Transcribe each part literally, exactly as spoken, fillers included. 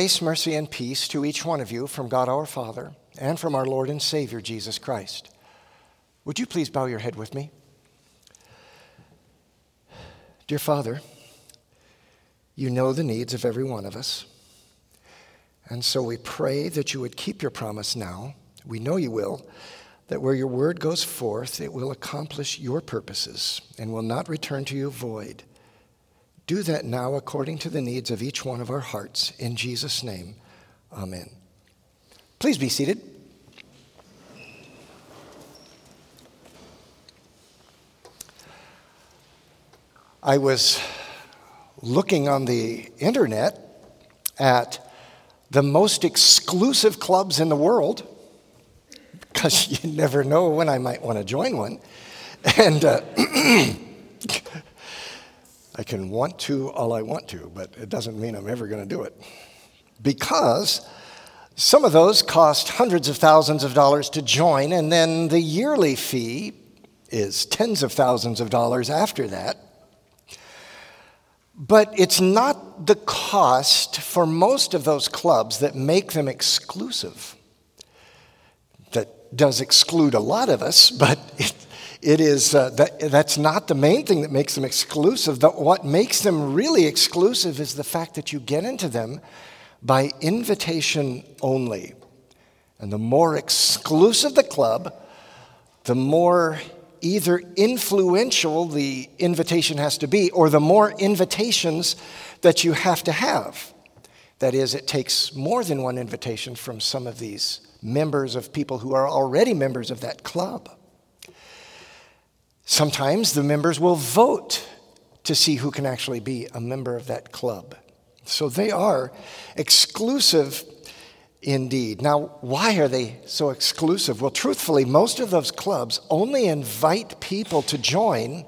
Grace, mercy, and peace to each one of you from God our Father and from our Lord and Savior, Jesus Christ. Would you please bow your head with me? Dear Father, you know the needs of every one of us. And so we pray that you would keep your promise now. We know you will, that where your word goes forth, it will accomplish your purposes and will not return to you void. Do that now according to the needs of each one of our hearts. In Jesus' name, amen. Please be seated. I was looking on the internet at the most exclusive clubs in the world, because you never know when I might want to join one. And uh, I can want to all I want to, but it doesn't mean I'm ever going to do it. Because some of those cost hundreds of thousands of dollars to join, and then the yearly fee is tens of thousands of dollars after that. But it's not the cost for most of those clubs that make them exclusive. That does exclude a lot of us, but it, it is uh, that, that's not the main thing that makes them exclusive. The, what makes them really exclusive is the fact that you get into them by invitation only. And the more exclusive the club, the more either influential the invitation has to be, or the more invitations that you have to have. That is, it takes more than one invitation from some of these members of people who are already members of that club. Sometimes the members will vote to see who can actually be a member of that club. So they are exclusive indeed. Now, why are they so exclusive? Well, truthfully, most of those clubs only invite people to join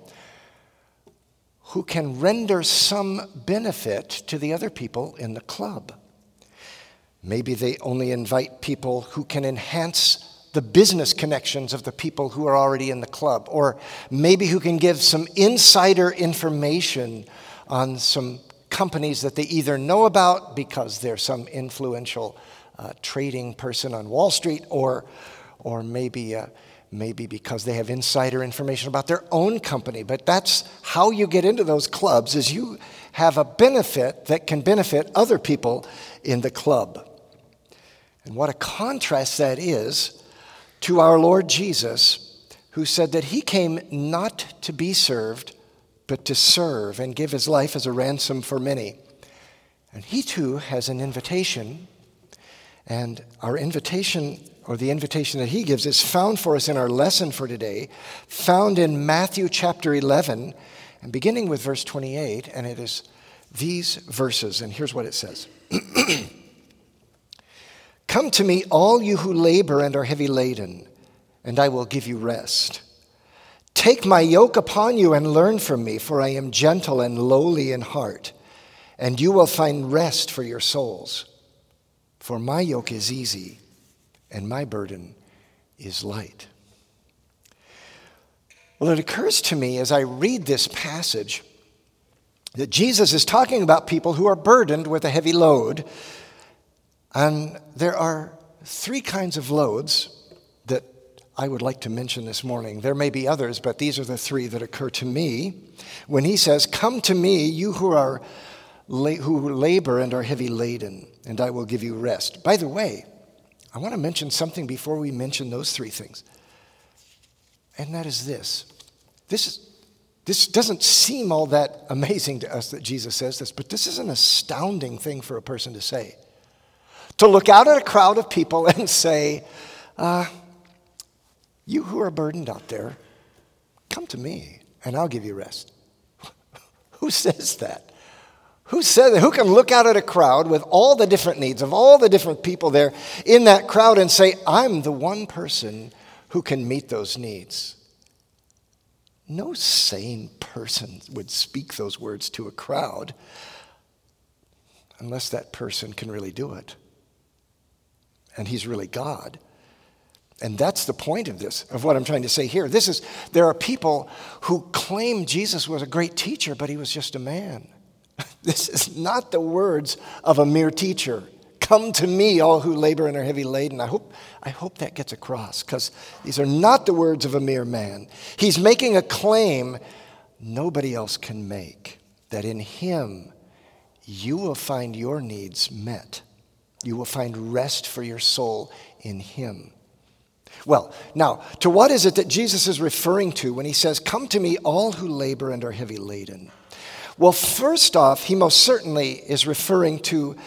who can render some benefit to the other people in the club. Maybe they only invite people who can enhance the business connections of the people who are already in the club, or maybe who can give some insider information on some companies that they either know about because they're some influential uh, trading person on Wall Street, or or maybe uh, maybe because they have insider information about their own company. But that's how you get into those clubs, is you have a benefit that can benefit other people in the club. And what a contrast that is to our Lord Jesus, who said that he came not to be served, but to serve and give his life as a ransom for many. And he too has an invitation, and our invitation, or the invitation that he gives, is found for us in our lesson for today, found in Matthew chapter eleven, and beginning with verse twenty-eight, and it is these verses, and here's what it says. Come to me, all you who labor and are heavy laden, and I will give you rest. Take my yoke upon you and learn from me, for I am gentle and lowly in heart, and you will find rest for your souls. For my yoke is easy, and my burden is light. Well, it occurs to me as I read this passage that Jesus is talking about people who are burdened with a heavy load. And there are three kinds of loads that I would like to mention this morning. There may be others, but these are the three that occur to me. When he says, come to me, you who are who labor and are heavy laden, and I will give you rest. By the way, I want to mention something before we mention those three things. And that is this. This is, this doesn't seem all that amazing to us that Jesus says this, but this is an astounding thing for a person to say. To look out at a crowd of people and say, uh, you who are burdened out there, come to me and I'll give you rest. Who says that? Who says that? Who can look out at a crowd with all the different needs of all the different people there in that crowd and say, I'm the one person who can meet those needs? No sane person would speak those words to a crowd unless that person can really do it. And he's really God. And that's the point of this, of what I'm trying to say here. This is, there are people who claim Jesus was a great teacher, but he was just a man. This is not the words of a mere teacher. Come to me, all who labor and are heavy laden. I hope, I hope that gets across, because these are not the words of a mere man. He's making a claim nobody else can make, that in him you will find your needs met. You will find rest for your soul in him. Well, now, to what is it that Jesus is referring to when he says, come to me, all who labor and are heavy laden? Well, first off, he most certainly is referring to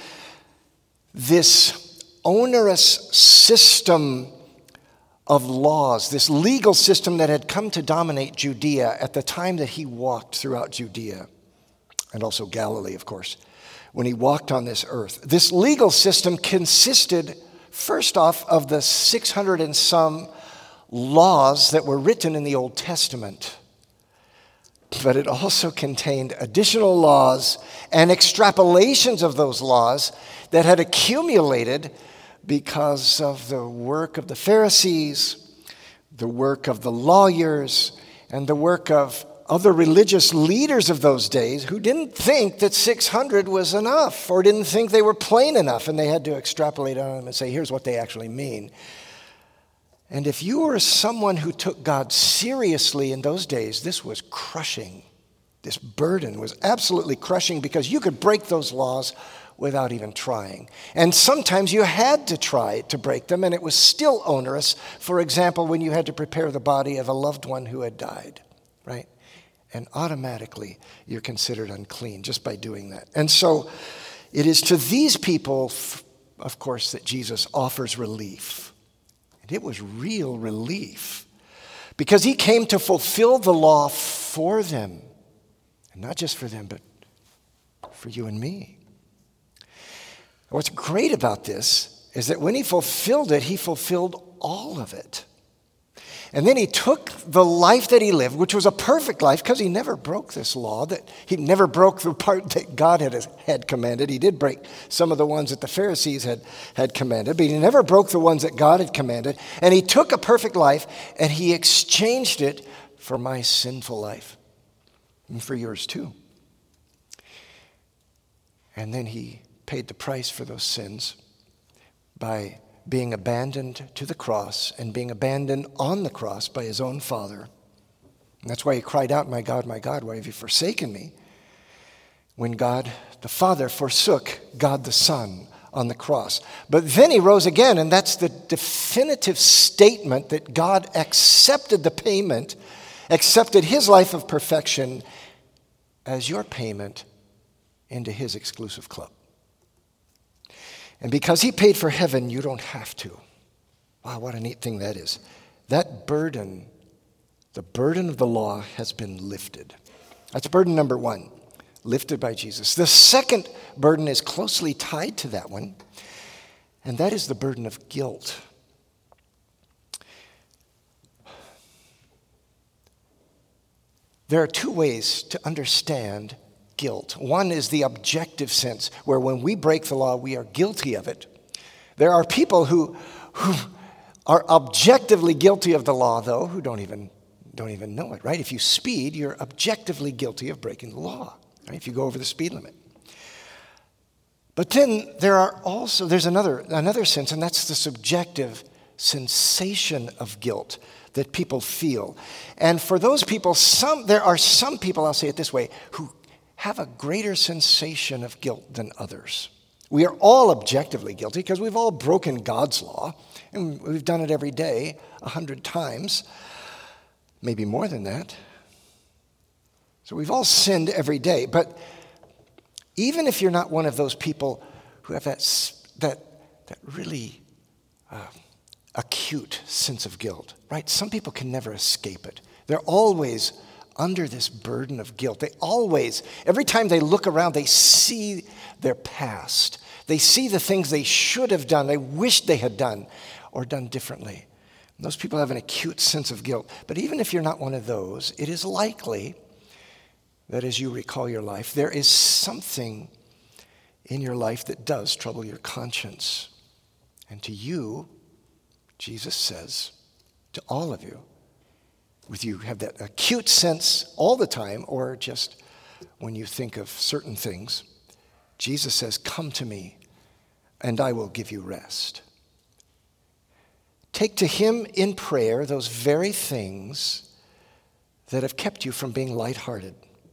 this onerous system of laws, this legal system that had come to dominate Judea at the time that he walked throughout Judea, and also Galilee, of course, when he walked on this earth. This legal system consisted, first off, of the six hundred and some laws that were written in the Old Testament. But it also contained additional laws and extrapolations of those laws that had accumulated because of the work of the Pharisees, the work of the lawyers, and the work of other religious leaders of those days who didn't think that six hundred was enough, or didn't think they were plain enough, and they had to extrapolate on them and say, here's what they actually mean. And if you were someone who took God seriously in those days, this was crushing. This burden was absolutely crushing, because you could break those laws without even trying. And sometimes you had to try to break them, and it was still onerous. For example, when you had to prepare the body of a loved one who had died, right? And automatically you're considered unclean just by doing that. And so it is to these people, of course, that Jesus offers relief. And it was real relief, because he came to fulfill the law for them. And not just for them, but for you and me. What's great about this is that when he fulfilled it, he fulfilled all of it. And then he took the life that he lived, which was a perfect life, because he never broke this law, that he never broke the part that God had, had commanded. He did break some of the ones that the Pharisees had, had commanded, but he never broke the ones that God had commanded. And he took a perfect life and he exchanged it for my sinful life, and for yours too. And then he paid the price for those sins by being abandoned to the cross, and being abandoned on the cross by his own Father. And that's why he cried out, my God, my God, why have you forsaken me? When God the Father forsook God the Son on the cross. But then he rose again, and that's the definitive statement that God accepted the payment, accepted his life of perfection as your payment into his exclusive club. And because he paid for heaven, you don't have to. Wow, what a neat thing that is. That burden, the burden of the law, has been lifted. That's burden number one, lifted by Jesus. The second burden is closely tied to that one, and that is the burden of guilt. There are two ways to understand guilt. One is the objective sense, where when we break the law, we are guilty of it. There are people who, who are objectively guilty of the law, though, who don't even, don't even know it, right? If you speed, you're objectively guilty of breaking the law, right? If you go over the speed limit. But then there are also, there's another, another sense, and that's the subjective sensation of guilt that people feel. And for those people, some there are some people, I'll say it this way, who have a greater sensation of guilt than others. We are all objectively guilty because we've all broken God's law, and we've done it every day a hundred times, maybe more than that. So we've all sinned every day. But even if you're not one of those people who have that, that, that really uh, acute sense of guilt, right? Some people can never escape it. They're always under this burden of guilt. They always, every time they look around, they see their past. They see the things they should have done, they wish they had done, or done differently. And those people have an acute sense of guilt. But even if you're not one of those, it is likely that as you recall your life, there is something in your life that does trouble your conscience. And to you, Jesus says, to all of you, with you have that acute sense all the time, or just when you think of certain things, Jesus says, come to me, and I will give you rest. Take to him in prayer those very things that have kept you from being lighthearted,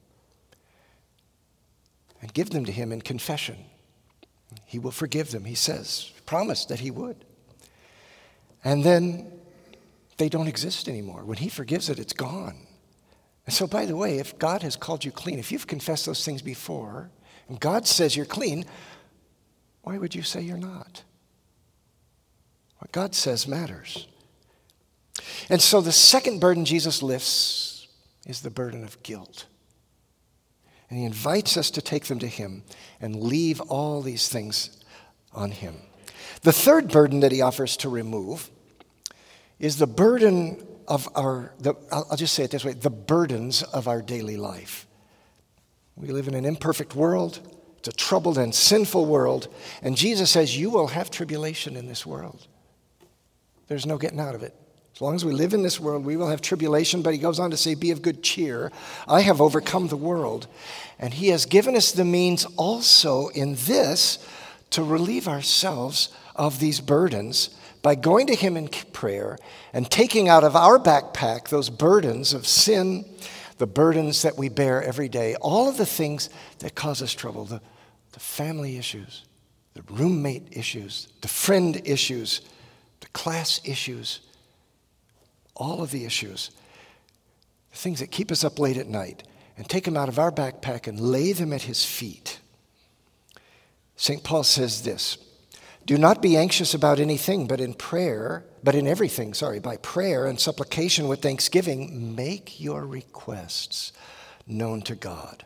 and give them to him in confession. He will forgive them, he says, promised that he would. And then they don't exist anymore. When he forgives it, it's gone. And so, by the way, if God has called you clean, if you've confessed those things before, and God says you're clean, why would you say you're not? What God says matters. And so the second burden Jesus lifts is the burden of guilt. And he invites us to take them to him and leave all these things on him. The third burden that he offers to remove is the burden of our, the, I'll just say it this way, the burdens of our daily life. We live in an imperfect world. It's a troubled and sinful world. And Jesus says, you will have tribulation in this world. There's no getting out of it. As long as we live in this world, we will have tribulation. But he goes on to say, be of good cheer. I have overcome the world. And he has given us the means also in this to relieve ourselves of these burdens by going to him in prayer and taking out of our backpack those burdens of sin, the burdens that we bear every day, all of the things that cause us trouble, the, the family issues, the roommate issues, the friend issues, the class issues, all of the issues, the things that keep us up late at night, and take them out of our backpack and lay them at his feet. Saint Paul says this, do not be anxious about anything, but in prayer, but in everything, sorry, by prayer and supplication with thanksgiving, make your requests known to God.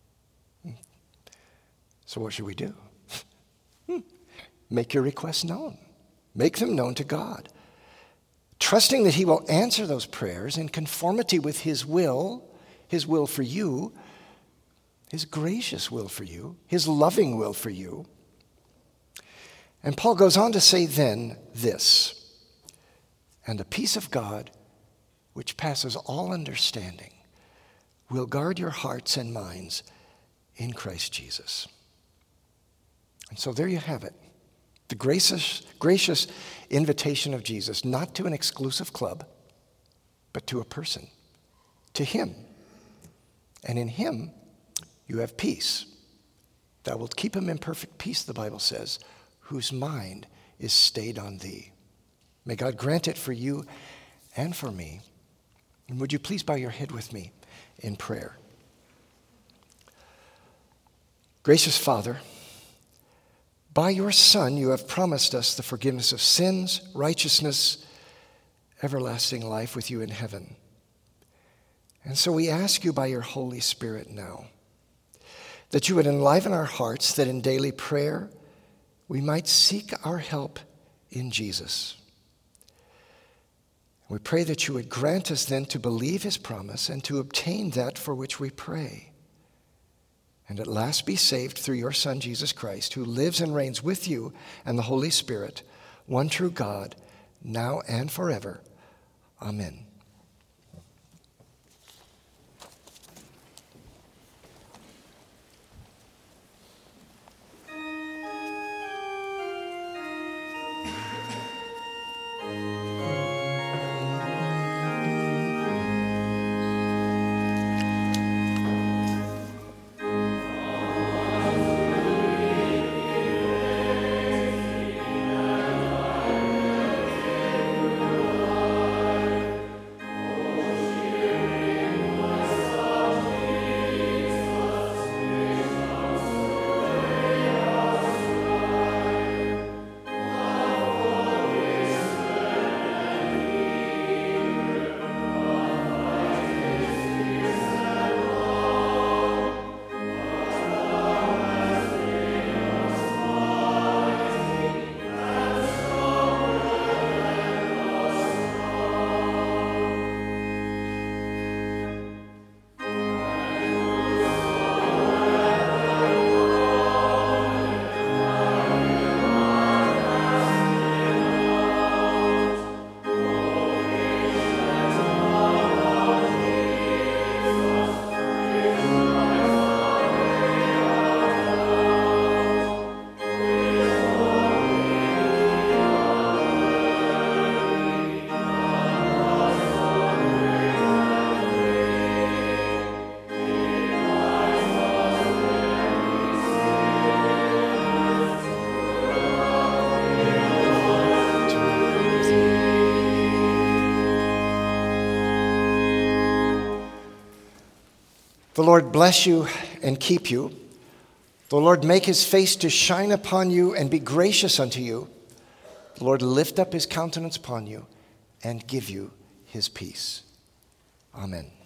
So what should we do? Make your requests known. Make them known to God. Trusting that he will answer those prayers in conformity with his will, his will for you, his gracious will for you, his loving will for you. And Paul goes on to say then this, and the peace of God, which passes all understanding, will guard your hearts and minds in Christ Jesus. And so there you have it. The gracious, gracious invitation of Jesus, not to an exclusive club, but to a person, to him. And in him, you have peace. Thou wilt keep him in perfect peace, the Bible says, whose mind is stayed on thee. May God grant it for you and for me. And would you please bow your head with me in prayer? Gracious Father, by your Son, you have promised us the forgiveness of sins, righteousness, everlasting life with you in heaven. And so we ask you by your Holy Spirit now that you would enliven our hearts, that in daily prayer we might seek our help in Jesus. We pray that you would grant us then to believe his promise and to obtain that for which we pray, and at last be saved through your Son, Jesus Christ, who lives and reigns with you and the Holy Spirit, one true God, now and forever. Amen. The Lord bless you and keep you. The Lord make his face to shine upon you and be gracious unto you. The Lord lift up his countenance upon you and give you his peace. Amen.